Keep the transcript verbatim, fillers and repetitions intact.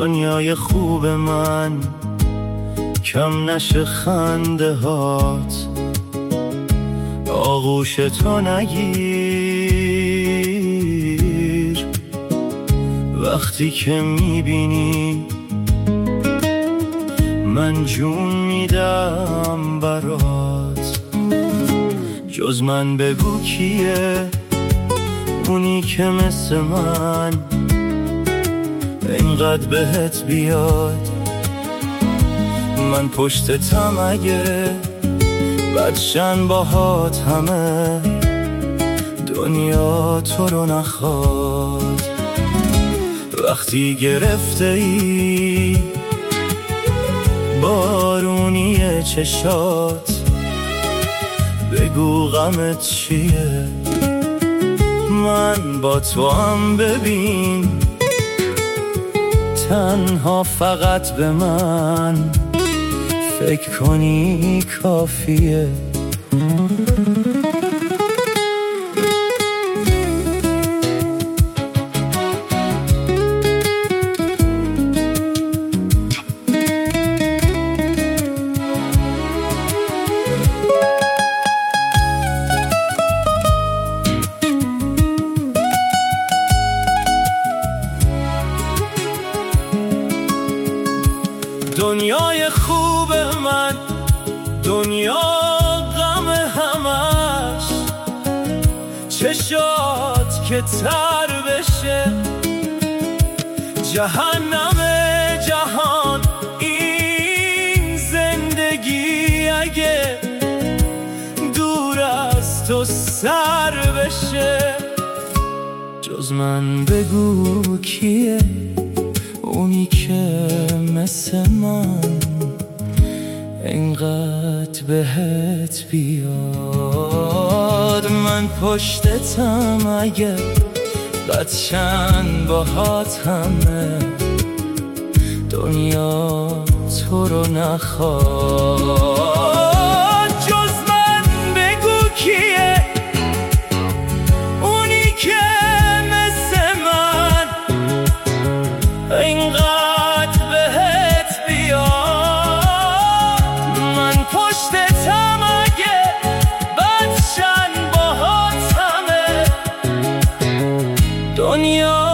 دنیای خوب من کم نشه خنده هات، آغوش تو نگیر وقتی که میبینی من جون میدم برات. جز من بگو کیه اونی که مثل من اینقدر بهت بیاد. من پشتتم اگه بدشن باهات همه دنیا تو رو نخواد. وقتی گرفته ای بارونی چشات بگو غمت چیه، من با تو هم ببین تنها فقط به من فکر کنی کافیه. دنیای خوب من دنیا غم همش، چشات که تر بشه جهنم جهان این زندگی اگه دور از تو سر بشه. جز من بگو کیه اونی که مثل من اینقدر بهت بیاد. من پشتتم اگه بدشن باهات همه دنیا تو رو نخواد. جز من بگو کیه اونی که مثل من اینقدر بهت بیاد. من پشتتم اگه بدشن باهات همه دنیا